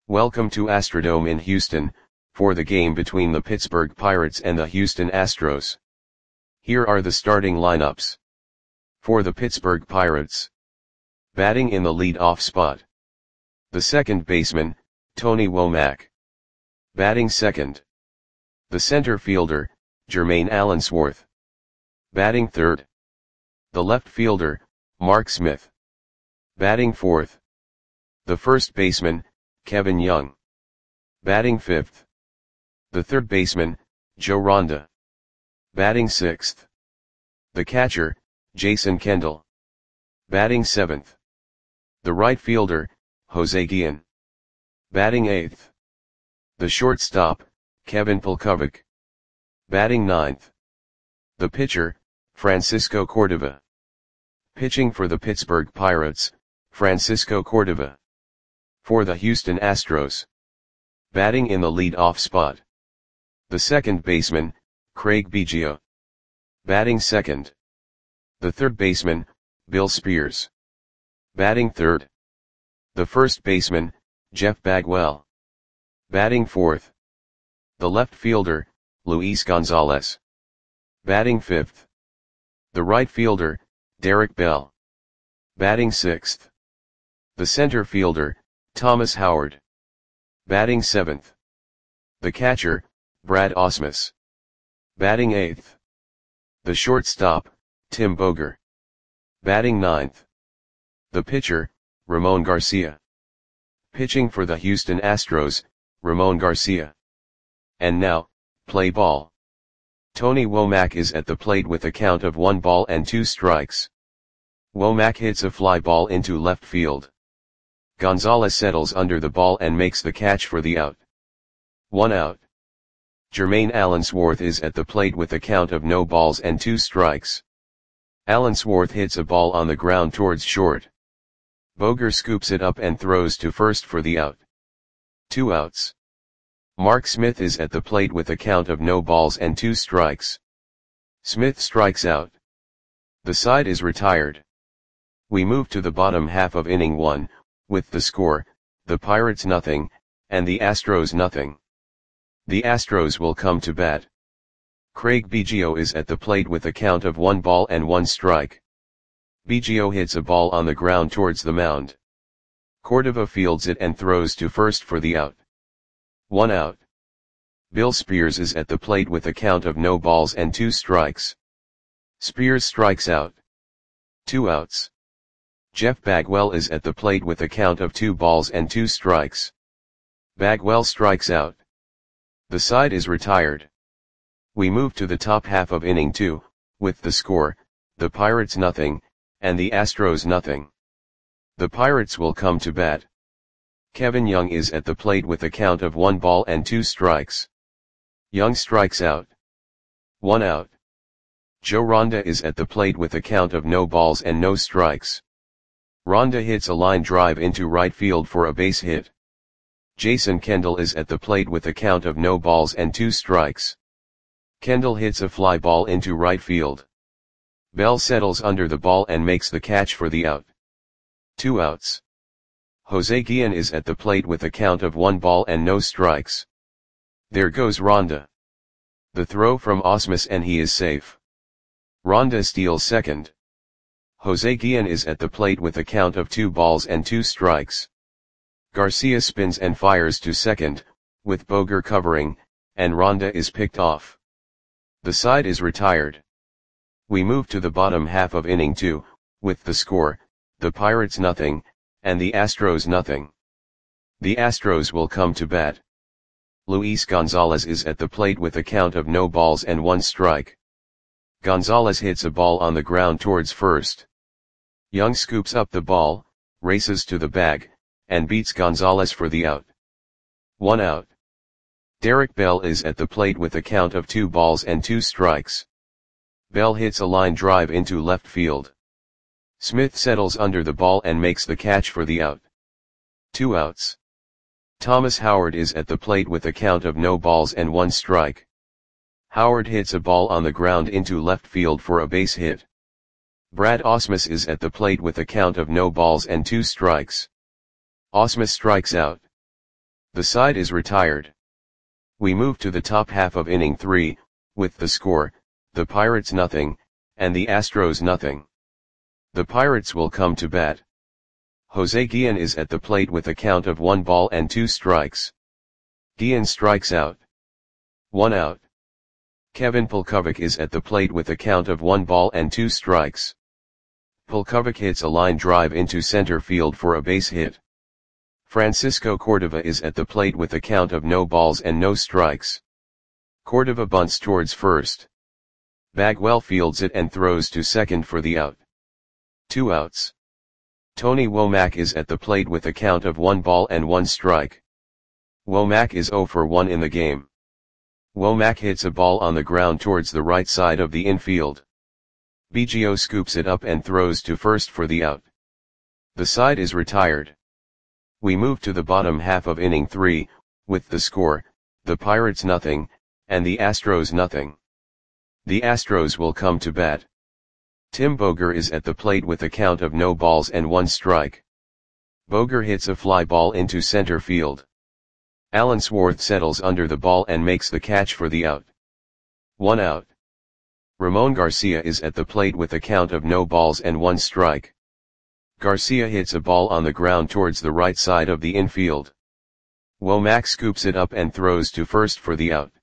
Welcome to Astrodome in Houston, for the game between the Pittsburgh Pirates and the Houston Astros. Here are the starting lineups. For the Pittsburgh Pirates. Batting in the lead-off spot. The second baseman, Tony Womack. Batting second. The center fielder, Jermaine Allensworth. Batting third. The left fielder, Mark Smith. Batting fourth. The first baseman, Kevin Young. Batting fifth. The third baseman, Joe Ronda. Batting sixth. The catcher, Jason Kendall. Batting seventh. The right fielder, Jose Guillen. Batting eighth. The shortstop, Kevin Polkovic. Batting ninth. The pitcher, Francisco Cordova. Pitching for the Pittsburgh Pirates, Francisco Cordova. For the Houston Astros. Batting in the lead-off spot. The second baseman, Craig Biggio. Batting second. The third baseman, Bill Spears. Batting third. The first baseman, Jeff Bagwell. Batting fourth. The left fielder, Luis Gonzalez. Batting fifth. The right fielder, Derek Bell. Batting sixth. The center fielder, Thomas Howard. Batting seventh. The catcher, Brad Ausmus. Batting eighth. The shortstop, Tim Boger. Batting ninth. The pitcher, Ramon Garcia. Pitching for the Houston Astros, Ramon Garcia. And now, play ball. Tony Womack is at the plate with a count of 1 ball and 2 strikes. Womack hits a fly ball into left field. Gonzalez settles under the ball and makes the catch for the out. 1 out. Jermaine Allensworth is at the plate with a count of no balls and 2 strikes. Allensworth hits a ball on the ground towards short. Boger scoops it up and throws to first for the out. 2 outs. Mark Smith is at the plate with a count of no balls and 2 strikes. Smith strikes out. The side is retired. We move to the bottom half of inning 1, with the score, the Pirates nothing, and the Astros nothing. The Astros will come to bat. Craig Biggio is at the plate with a count of 1 ball and 1 strike. Biggio hits a ball on the ground towards the mound. Cordova fields it and throws to first for the out. 1 out. Bill Spears is at the plate with a count of no balls and 2 strikes. Spears strikes out. 2 outs. Jeff Bagwell is at the plate with a count of 2 balls and 2 strikes. Bagwell strikes out. The side is retired. We move to the top half of inning 2, with the score, the Pirates nothing, and the Astros nothing. The Pirates will come to bat. Kevin Young is at the plate with a count of 1 ball and 2 strikes. Young strikes out. 1 out. Joe Ronda is at the plate with a count of no balls and no strikes. Ronda hits a line drive into right field for a base hit. Jason Kendall is at the plate with a count of no balls and 2 strikes. Kendall hits a fly ball into right field. Bell settles under the ball and makes the catch for the out. 2 outs. Jose Guillen is at the plate with a count of 1 ball and no strikes. There goes Ronda. The throw from Ausmus and he is safe. Ronda steals second. Jose Guillen is at the plate with a count of 2 balls and 2 strikes. Garcia spins and fires to second, with Boger covering, and Ronda is picked off. The side is retired. We move to the bottom half of inning 2, with the score, the Pirates nothing, and the Astros nothing. The Astros will come to bat. Luis Gonzalez is at the plate with a count of no balls and 1 strike. Gonzalez hits a ball on the ground towards first. Young scoops up the ball, races to the bag, and beats Gonzalez for the out. 1 out. Derek Bell is at the plate with a count of 2 balls and 2 strikes. Bell hits a line drive into left field. Smith settles under the ball and makes the catch for the out. 2 outs. Thomas Howard is at the plate with a count of no balls and 1 strike. Howard hits a ball on the ground into left field for a base hit. Brad Ausmus is at the plate with a count of no balls and 2 strikes. Ausmus strikes out. The side is retired. We move to the top half of inning 3, with the score, the Pirates nothing, and the Astros nothing. The Pirates will come to bat. Jose Guillen is at the plate with a count of 1 ball and 2 strikes. Guillen strikes out. 1 out. Kevin Pulkovic is at the plate with a count of 1 ball and 2 strikes. Pulkovic hits a line drive into center field for a base hit. Francisco Cordova is at the plate with a count of no balls and no strikes. Cordova bunts towards first. Bagwell fields it and throws to second for the out. 2 outs. Tony Womack is at the plate with a count of 1 ball and 1 strike. Womack is 0 for 1 in the game. Womack hits a ball on the ground towards the right side of the infield. Biggio scoops it up and throws to first for the out. The side is retired. We move to the bottom half of inning 3, with the score, the Pirates nothing, and the Astros nothing. The Astros will come to bat. Tim Boger is at the plate with a count of no balls and 1 strike. Boger hits a fly ball into center field. Allensworth settles under the ball and makes the catch for the out. 1 out. Ramon Garcia is at the plate with a count of no balls and 1 strike. Garcia hits a ball on the ground towards the right side of the infield. Womack scoops it up and throws to first for the out.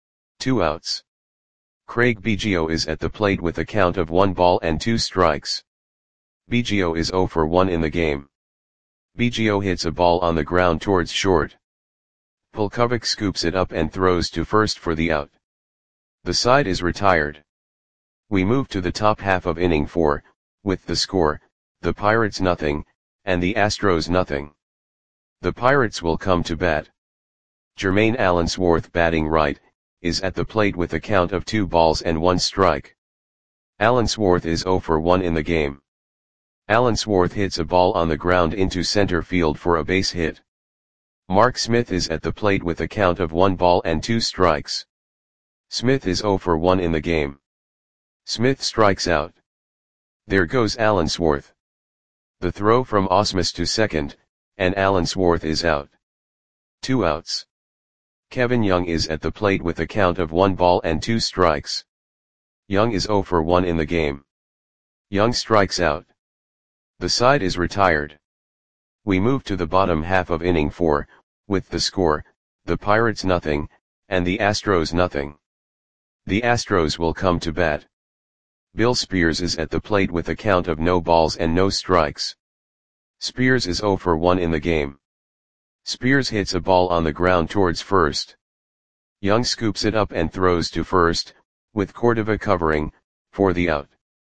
2 outs. Craig Biggio is at the plate with a count of 1 ball and 2 strikes. Biggio is 0 for 1 in the game. Biggio hits a ball on the ground towards short. Pulkovic scoops it up and throws to first for the out. The side is retired. We move to the top half of inning 4, with the score, the Pirates nothing, and the Astros nothing. The Pirates will come to bat. Jermaine Allensworth, batting right, is at the plate with a count of 2 balls and 1 strike. Allensworth is 0 for 1 in the game. Allensworth hits a ball on the ground into center field for a base hit. Mark Smith is at the plate with a count of 1 ball and 2 strikes. Smith is 0 for 1 in the game. Smith strikes out. There goes Allensworth. The throw from Ausmus to second, and Allensworth is out. 2 outs. Kevin Young is at the plate with a count of 1 ball and 2 strikes. Young is 0 for 1 in the game. Young strikes out. The side is retired. We move to the bottom half of inning 4, with the score, the Pirates nothing, and the Astros nothing. The Astros will come to bat. Bill Spears is at the plate with a count of no balls and no strikes. Spears is 0 for 1 in the game. Spears hits a ball on the ground towards first. Young scoops it up and throws to first, with Cordova covering, for the out.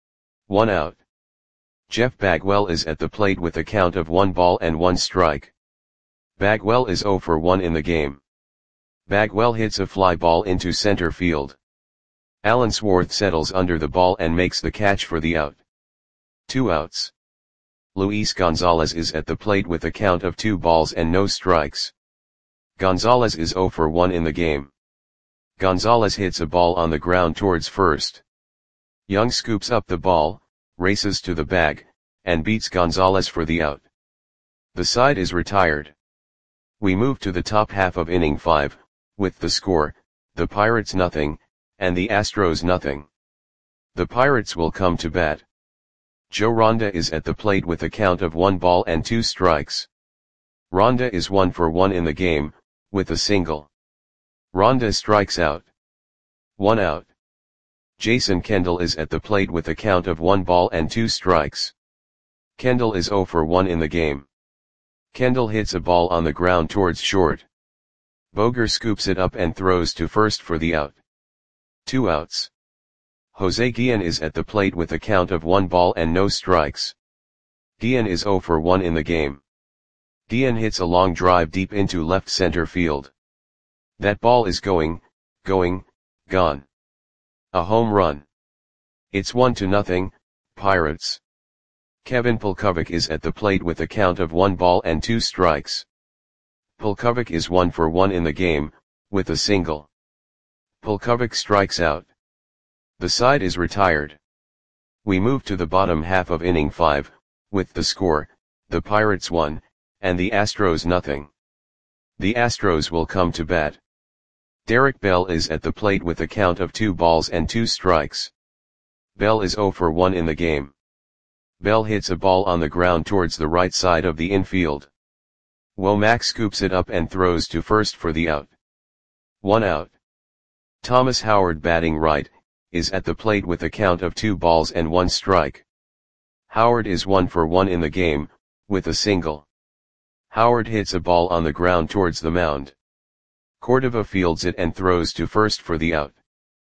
1 out. Jeff Bagwell is at the plate with a count of 1 ball and 1 strike. Bagwell is 0 for 1 in the game. Bagwell hits a fly ball into center field. Allensworth settles under the ball and makes the catch for the out. 2 outs. Luis Gonzalez is at the plate with a count of 2 balls and no strikes. Gonzalez is 0 for 1 in the game. Gonzalez hits a ball on the ground towards first. Young scoops up the ball, races to the bag, and beats Gonzalez for the out. The side is retired. We move to the top half of inning 5, with the score, the Pirates nothing, and the Astros nothing. The Pirates will come to bat. Joe Ronda is at the plate with a count of 1 ball and 2 strikes. Ronda is 1 for 1 in the game, with a single. Ronda strikes out. 1 out. Jason Kendall is at the plate with a count of 1 ball and 2 strikes. Kendall is 0 for 1 in the game. Kendall hits a ball on the ground towards short. Boger scoops it up and throws to first for the out. 2 outs. Jose Guillen is at the plate with a count of 1 ball and no strikes. Guillen is 0 for 1 in the game. Guillen hits a long drive deep into left center field. That ball is going, gone. A home run. It's 1-0, Pirates. Kevin Pulkovic is at the plate with a count of 1 ball and 2 strikes. Pulkovic is 1 for 1 in the game, with a single. Pulkovic strikes out. The side is retired. We move to the bottom half of inning 5, with the score, the Pirates 1, and the Astros nothing. The Astros will come to bat. Derek Bell is at the plate with a count of 2 balls and 2 strikes. Bell is 0 for 1 in the game. Bell hits a ball on the ground towards the right side of the infield. Womack scoops it up and throws to first for the out. 1 out. Thomas Howard, batting right, is at the plate with a count of 2 balls and 1 strike. Howard is 1 for 1 in the game, with a single. Howard hits a ball on the ground towards the mound. Cordova fields it and throws to first for the out.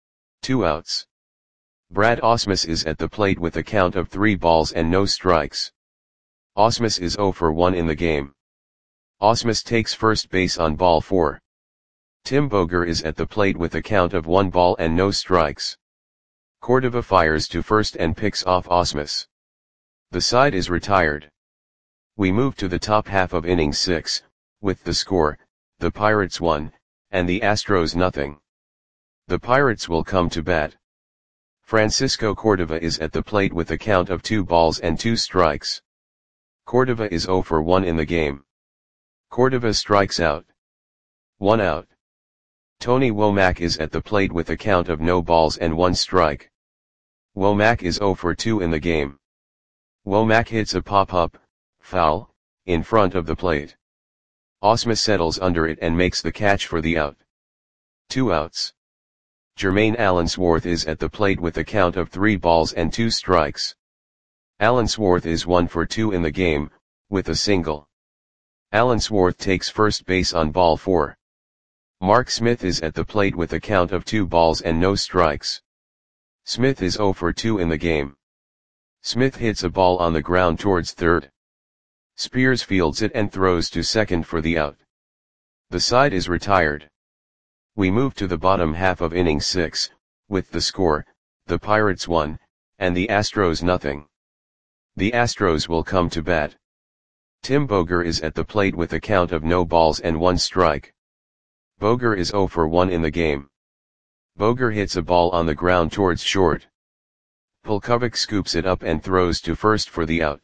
2 outs. Brad Ausmus is at the plate with a count of 3 balls and no strikes. Ausmus is 0 for 1 in the game. Ausmus takes first base on ball 4. Tim Boger is at the plate with a count of 1 ball and no strikes. Cordova fires to first and picks off Ausmus. The side is retired. We move to the top half of inning 6, with the score, the Pirates 1, and the Astros nothing. The Pirates will come to bat. Francisco Cordova is at the plate with a count of 2 balls and 2 strikes. Cordova is 0 for 1 in the game. Cordova strikes out. 1 out. Tony Womack is at the plate with a count of no balls and 1 strike. Womack is 0 for 2 in the game. Womack hits a pop-up, foul, in front of the plate. Ausmus settles under it and makes the catch for the out. 2 outs. Jermaine Allensworth is at the plate with a count of 3 balls and 2 strikes. Allensworth is 1 for 2 in the game, with a single. Allensworth takes first base on ball 4. Mark Smith is at the plate with a count of 2 balls and no strikes. Smith is 0 for 2 in the game. Smith hits a ball on the ground towards third. Spears fields it and throws to second for the out. The side is retired. We move to the bottom half of inning 6, with the score, the Pirates 1, and the Astros nothing. The Astros will come to bat. Tim Boger is at the plate with a count of no balls and 1 strike. Boger is 0 for 1 in the game. Boger hits a ball on the ground towards short. Pulkovic scoops it up and throws to first for the out.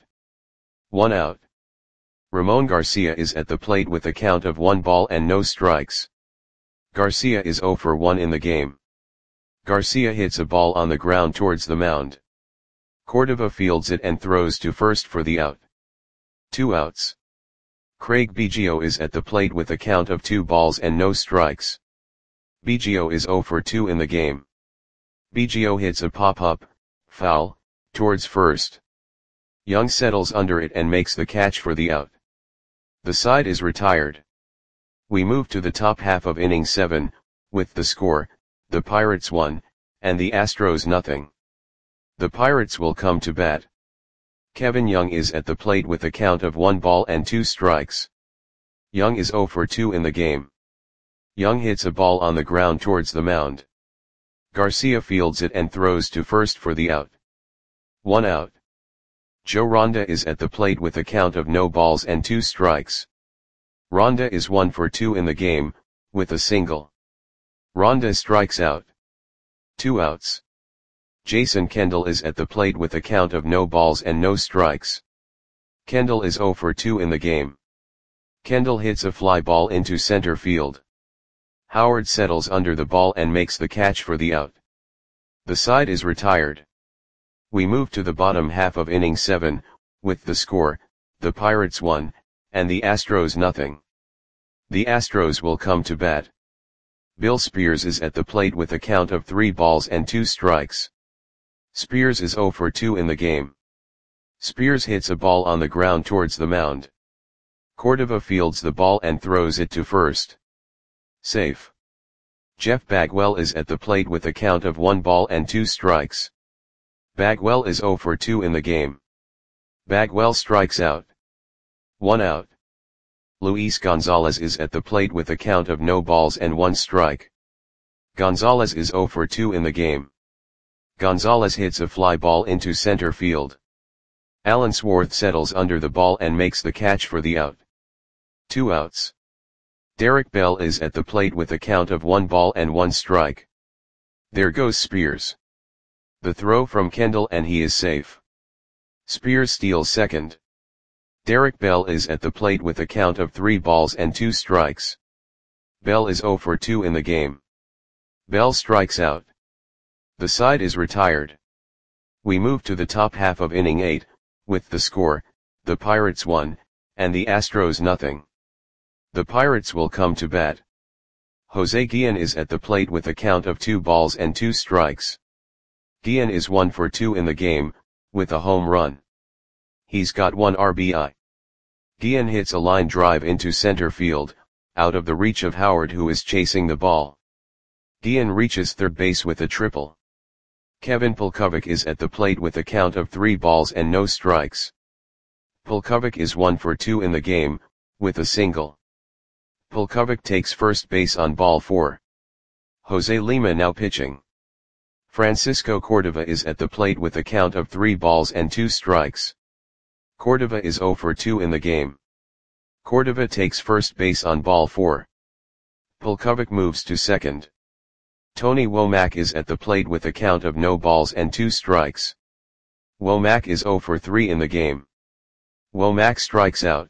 1 out. Ramon Garcia is at the plate with a count of 1 ball and no strikes. Garcia is 0 for 1 in the game. Garcia hits a ball on the ground towards the mound. Cordova fields it and throws to first for the out. 2 outs. Craig Biggio is at the plate with a count of 2 balls and no strikes. Biggio is 0 for 2 in the game. Biggio hits a pop-up, foul, towards first. Young settles under it and makes the catch for the out. The side is retired. We move to the top half of inning 7, with the score, the Pirates 1, and the Astros nothing. The Pirates will come to bat. Kevin Young is at the plate with a count of 1 ball and 2 strikes. Young is 0 for 2 in the game. Young hits a ball on the ground towards the mound. Garcia fields it and throws to first for the out. 1 out. Joe Ronda is at the plate with a count of no balls and 2 strikes. Ronda is 1 for 2 in the game, with a single. Ronda strikes out. 2 outs. Jason Kendall is at the plate with a count of no balls and no strikes. Kendall is 0 for 2 in the game. Kendall hits a fly ball into center field. Howard settles under the ball and makes the catch for the out. The side is retired. We move to the bottom half of inning 7, with the score, the Pirates 1, and the Astros nothing. The Astros will come to bat. Bill Spears is at the plate with a count of 3 balls and 2 strikes. Spears is 0 for 2 in the game. Spears hits a ball on the ground towards the mound. Cordova fields the ball and throws it to first. Safe. Jeff Bagwell is at the plate with a count of 1 ball and 2 strikes. Bagwell is 0 for 2 in the game. Bagwell strikes out. 1 out. Luis Gonzalez is at the plate with a count of no balls and 1 strike. Gonzalez is 0 for 2 in the game. Gonzalez hits a fly ball into center field. Allensworth settles under the ball and makes the catch for the out. 2 outs. Derek Bell is at the plate with a count of 1 ball and 1 strike. There goes Spears. The throw from Kendall and he is safe. Spears steals second. Derek Bell is at the plate with a count of 3 balls and 2 strikes. Bell is 0 for 2 in the game. Bell strikes out. The side is retired. We move to the top half of inning 8, with the score, the Pirates 1, and the Astros nothing. The Pirates will come to bat. Jose Guillen is at the plate with a count of 2 balls and 2 strikes. Guillen is 1 for 2 in the game, with a home run. He's got 1 RBI. Guillen hits a line drive into center field, out of the reach of Howard, who is chasing the ball. Guillen reaches third base with a triple. Kevin Pulkovic is at the plate with a count of 3 balls and no strikes. Pulkovic is 1 for 2 in the game, with a single. Pulkovic takes first base on ball 4. Jose Lima now pitching. Francisco Cordova is at the plate with a count of 3 balls and 2 strikes. Cordova is 0 for 2 in the game. Cordova takes first base on ball 4. Pulkovic moves to second. Tony Womack is at the plate with a count of no balls and 2 strikes. Womack is 0 for 3 in the game. Womack strikes out.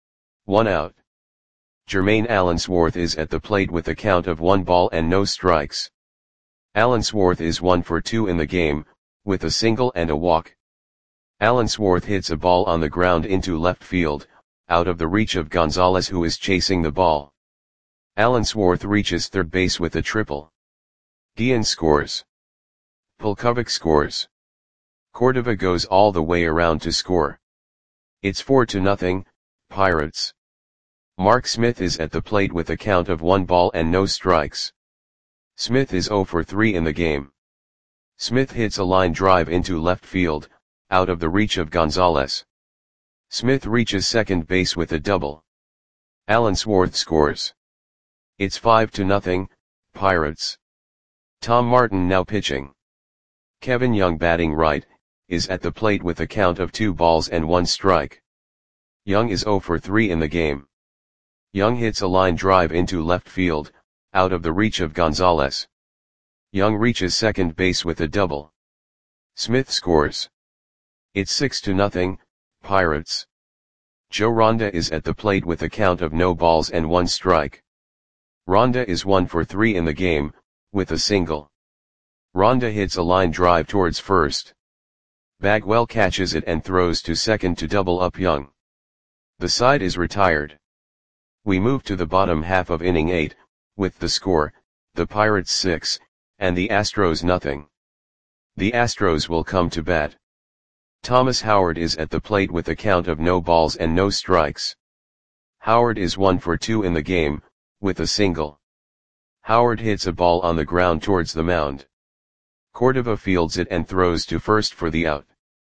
1 out. Jermaine Allensworth is at the plate with a count of 1 ball and no strikes. Allensworth is 1 for 2 in the game, with a single and a walk. Allensworth hits a ball on the ground into left field, out of the reach of Gonzalez, who is chasing the ball. Allensworth reaches third base with a triple. Guillen scores. Pulkovic scores. Cordova goes all the way around to score. It's 4-0, Pirates. Mark Smith is at the plate with a count of 1 ball and no strikes. Smith is 0 for 3 in the game. Smith hits a line drive into left field, out of the reach of Gonzalez. Smith reaches second base with a double. Allensworth scores. It's 5-0, Pirates. Tom Martin now pitching. Kevin Young, batting right, is at the plate with a count of 2 balls and 1 strike. Young is 0 for 3 in the game. Young hits a line drive into left field, out of the reach of Gonzalez. Young reaches second base with a double. Smith scores. It's 6-0, Pirates. Joe Ronda is at the plate with a count of no balls and 1 strike. Ronda is 1 for 3 in the game, with a single. Ronda hits a line drive towards first. Bagwell catches it and throws to second to double up Young. The side is retired. We move to the bottom half of inning 8, with the score, the Pirates 6, and the Astros nothing. The Astros will come to bat. Thomas Howard is at the plate with a count of no balls and no strikes. Howard is 1 for 2 in the game, with a single. Howard hits a ball on the ground towards the mound. Cordova fields it and throws to first for the out.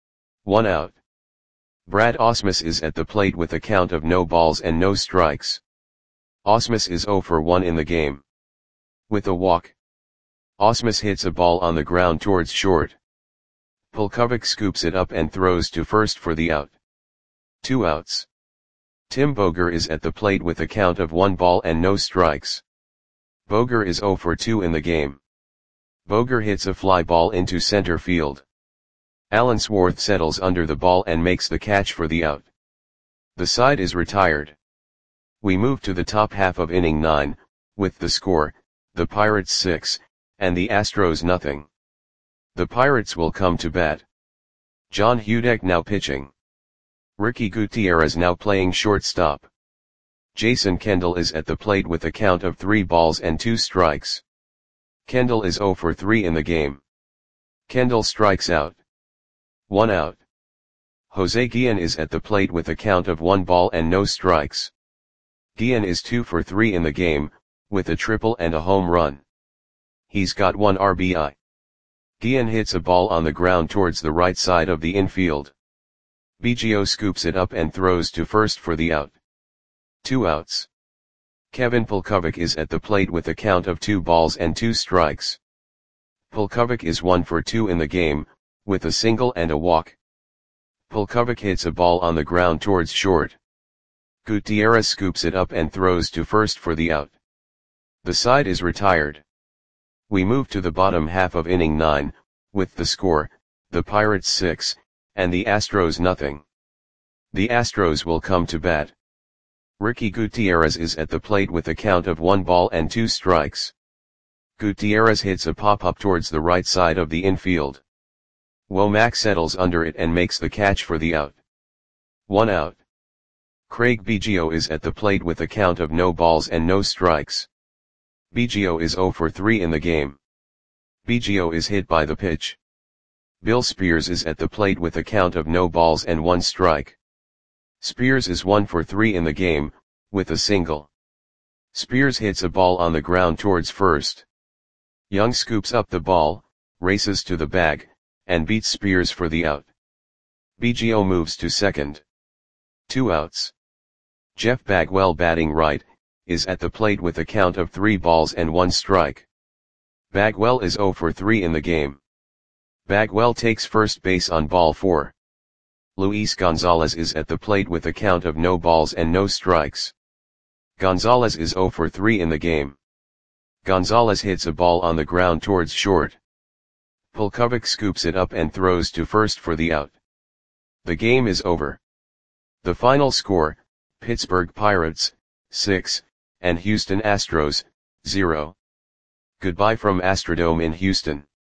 1 out. Brad Ausmus is at the plate with a count of no balls and no strikes. Ausmus is 0 for 1 in the game. With a walk. Ausmus hits a ball on the ground towards short. Pulkovic scoops it up and throws to first for the out. 2 outs. Tim Boger is at the plate with a count of 1 ball and no strikes. Boger is 0 for 2 in the game. Boger hits a fly ball into center field. Allensworth settles under the ball and makes the catch for the out. The side is retired. We move to the top half of inning 9, with the score, the Pirates 6, and the Astros nothing. The Pirates will come to bat. John Hudek now pitching. Ricky Gutierrez now playing shortstop. Jason Kendall is at the plate with a count of 3 balls and 2 strikes. Kendall is 0 for 3 in the game. Kendall strikes out. 1 out. Jose Guillen is at the plate with a count of 1 ball and no strikes. Guillen is 2 for 3 in the game, with a triple and a home run. He's got 1 RBI. Guillen hits a ball on the ground towards the right side of the infield. Biggio scoops it up and throws to first for the out. 2 outs. Kevin Pulkovic is at the plate with a count of 2 balls and 2 strikes. Pulkovic is 1 for 2 in the game, with a single and a walk. Pulkovic hits a ball on the ground towards short. Gutierrez scoops it up and throws to first for the out. The side is retired. We move to the bottom half of inning 9, with the score, the Pirates 6, and the Astros nothing. The Astros will come to bat. Ricky Gutierrez is at the plate with a count of 1 ball and 2 strikes. Gutierrez hits a pop-up towards the right side of the infield. Womack settles under it and makes the catch for the out. 1 out. Craig Biggio is at the plate with a count of no balls and no strikes. Biggio is 0 for 3 in the game. Biggio is hit by the pitch. Bill Spears is at the plate with a count of no balls and 1 strike. Spears is 1 for 3 in the game, with a single. Spears hits a ball on the ground towards first. Young scoops up the ball, races to the bag, and beats Spears for the out. Biggio moves to second. 2 outs. Jeff Bagwell, batting right, is at the plate with a count of 3 balls and 1 strike. Bagwell is 0 for 3 in the game. Bagwell takes first base on ball 4. Luis Gonzalez is at the plate with a count of no balls and no strikes. Gonzalez is 0 for 3 in the game. Gonzalez hits a ball on the ground towards short. Pulkovic scoops it up and throws to first for the out. The game is over. The final score, Pittsburgh Pirates, 6, and Houston Astros, 0. Goodbye from Astrodome in Houston.